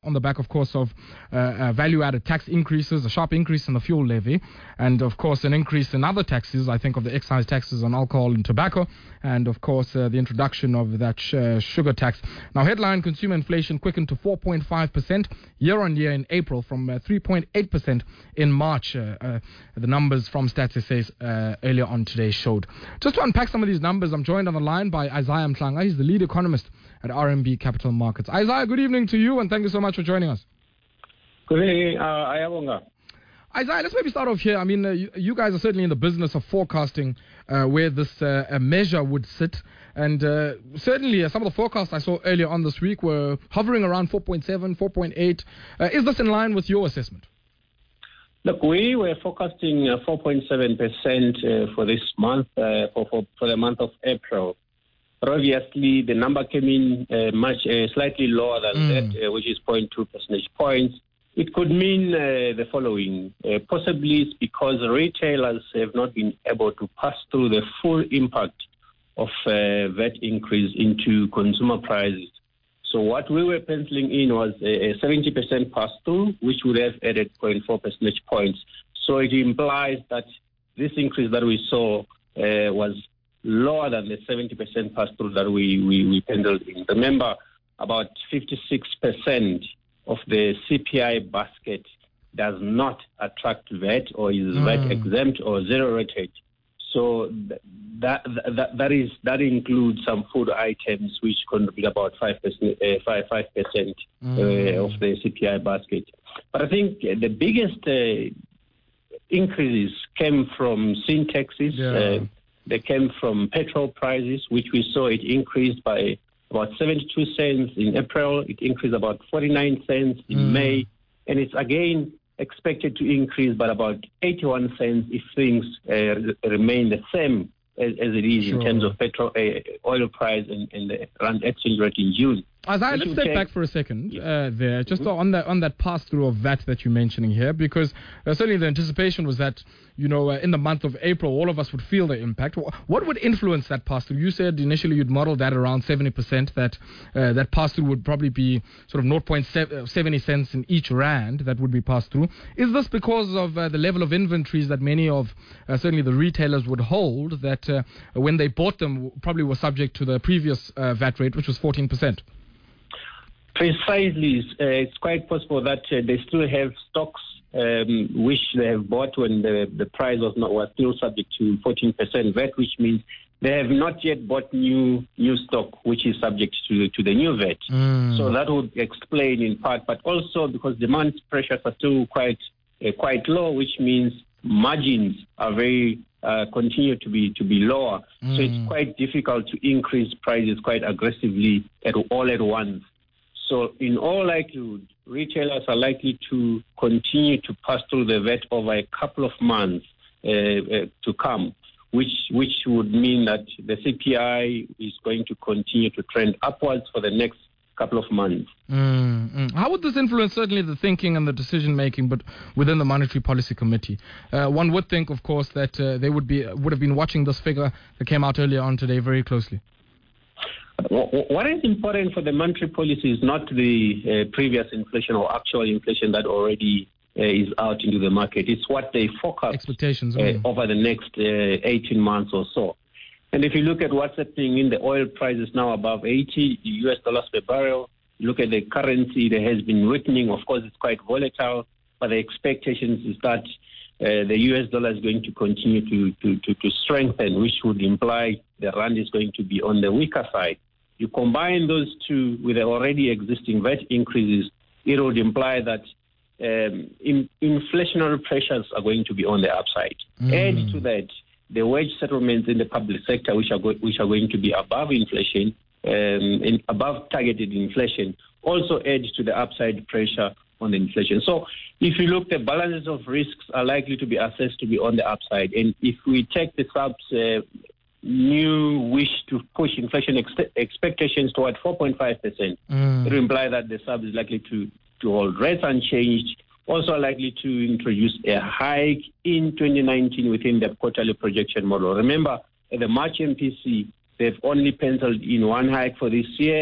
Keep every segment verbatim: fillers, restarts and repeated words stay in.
on the back, of course, of uh, uh, value-added tax increases, a sharp increase in the fuel levy, and, of course, an increase in other taxes, I think of the excise taxes on alcohol and tobacco, and, of course, uh, the introduction of that sh- uh, sugar tax. Now, headline consumer inflation quickened to four point five percent year-on-year in April from uh, three point eight percent in March. Uh, uh, the numbers from Stats S A uh, earlier on today showed. Just to unpack some of these numbers, I'm joined on the line by Isaiah Mhlanga. He's the lead economist at R M B Capital Markets. Isaiah, good evening to you, and thank you so much for joining us. Good evening, uh, Ayabonga. Isaiah, let's maybe start off here. I mean, uh, you, you guys are certainly in the business of forecasting uh, where this uh, measure would sit. And uh, certainly uh, some of the forecasts I saw earlier on this week were hovering around four point seven, four point eight. Uh, is this in line with your assessment? Look, we were forecasting uh, four point seven percent uh, for this month, uh, for, for, for the month of April. But obviously, the number came in uh, much uh, slightly lower than mm. that, uh, which is zero point two percentage points. It could mean uh, the following. Uh, possibly it's because retailers have not been able to pass through the full impact of uh, V A T increase into consumer prices. So what we were penciling in was a, a seventy percent pass-through, which would have added zero point four percentage points. So it implies that this increase that we saw uh, was lower than the seventy percent pass-through that we, we, we penciled in. Remember, about fifty-six percent of the C P I basket does not attract V A T or is mm. V A T exempt or zero rated. So that, that that is that includes some food items which contribute about five percent, uh, five five percent mm. uh, of the C P I basket. But I think the biggest uh, increases came from sin taxes. Yeah. Uh, they came from petrol prices, which we saw it increased by about seventy-two cents in April. It increased about forty-nine cents in mm. May, and it's again expected to increase by about eighty-one cents if things uh, remain the same as, as it is sure. in terms of petrol, uh, oil price and, and the rand exchange rate in June. Isaiah, let's step back for a second uh, there, just mm-hmm. on that on that pass-through of V A T that you're mentioning here, because uh, certainly the anticipation was that, you know, uh, in the month of April, all of us would feel the impact. What would influence that pass-through? You said initially you'd modeled that around seventy percent, that uh, that pass-through would probably be sort of zero point seven zero cents in each rand that would be passed through. Is this because of uh, the level of inventories that many of, uh, certainly the retailers would hold, that uh, when they bought them probably were subject to the previous uh, V A T rate, which was fourteen percent? Precisely. Uh, it's quite possible that uh, they still have stocks um, which they have bought when the, the price was not was still subject to fourteen percent V A T, which means they have not yet bought new new stock, which is subject to to the new V A T. Mm. So that would explain in part, but also because demand pressures are still quite uh, quite low, which means margins are very uh, continue to be to be lower. Mm. So it's quite difficult to increase prices quite aggressively at all at once. So in all likelihood, retailers are likely to continue to pass through the V A T over a couple of months uh, uh, to come, which which would mean that the C P I is going to continue to trend upwards for the next couple of months. Mm-hmm. How would this influence certainly the thinking and the decision-making but within the Monetary Policy Committee? Uh, one would think, of course, that uh, they would be would have been watching this figure that came out earlier on today very closely. What is important for the monetary policy is not the uh, previous inflation or actual inflation that already uh, is out into the market. It's what they forecast expectations uh, over the next uh, eighteen months or so. And if you look at what's happening in the oil prices now above eighty U S dollars per barrel, look at the currency, there has been weakening. Of course, it's quite volatile, but the expectations is that uh, the U S dollar is going to continue to, to, to, to strengthen, which would imply the rand is going to be on the weaker side. You combine those two with the already existing V A T increases, it would imply that um, in, inflationary pressures are going to be on the upside. Mm. Add to that the wage settlements in the public sector, which are go- which are going to be above inflation, um, and above targeted inflation, also add to the upside pressure on the inflation. So if you look, the balances of risks are likely to be assessed to be on the upside. And if we take the subs uh, new wish to push inflation ex- expectations toward four point five percent, mm. it will imply that the sub is likely to, to hold rates unchanged, also likely to introduce a hike in twenty nineteen within the quarterly projection model. Remember, at the March M P C, they've only penciled in one hike for this year,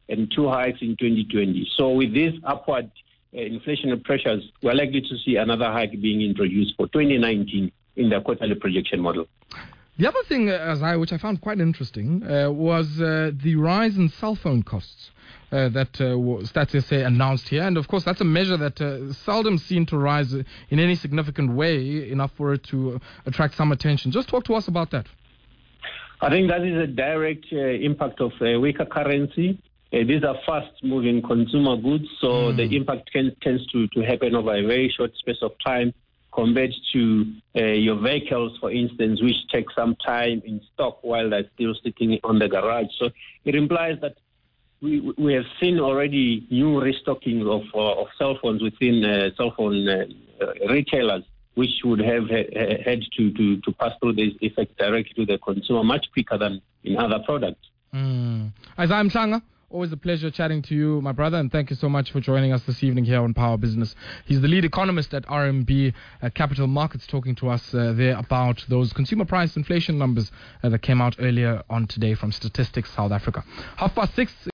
and two hikes in twenty twenty. So with these upward uh, inflationary pressures, we're likely to see another hike being introduced for twenty nineteen in the quarterly projection model. The other thing, uh, Isaiah, which I found quite interesting, uh, was uh, the rise in cell phone costs uh, that uh, Stats S A announced here. And, of course, that's a measure that uh, seldom seen to rise in any significant way, enough for it to uh, attract some attention. Just talk to us about that. I think that is a direct uh, impact of a weaker currency. Uh, these are fast-moving consumer goods, so mm. the impact can, tends to, to happen over a very short space of time, compared to uh, your vehicles, for instance, which take some time in stock while they're still sitting on the garage. So it implies that we we have seen already new restocking of uh, of cell phones within uh, cell phone uh, uh, retailers, which would have ha- had to, to, to pass through this effect directly to the consumer much quicker than in other products. Mm. Isaiah Mhlanga, always a pleasure chatting to you, my brother, and thank you so much for joining us this evening here on Power Business. He's the lead economist at R M B uh, Capital Markets, talking to us uh, there about those consumer price inflation numbers uh, that came out earlier on today from Statistics South Africa. Half past six.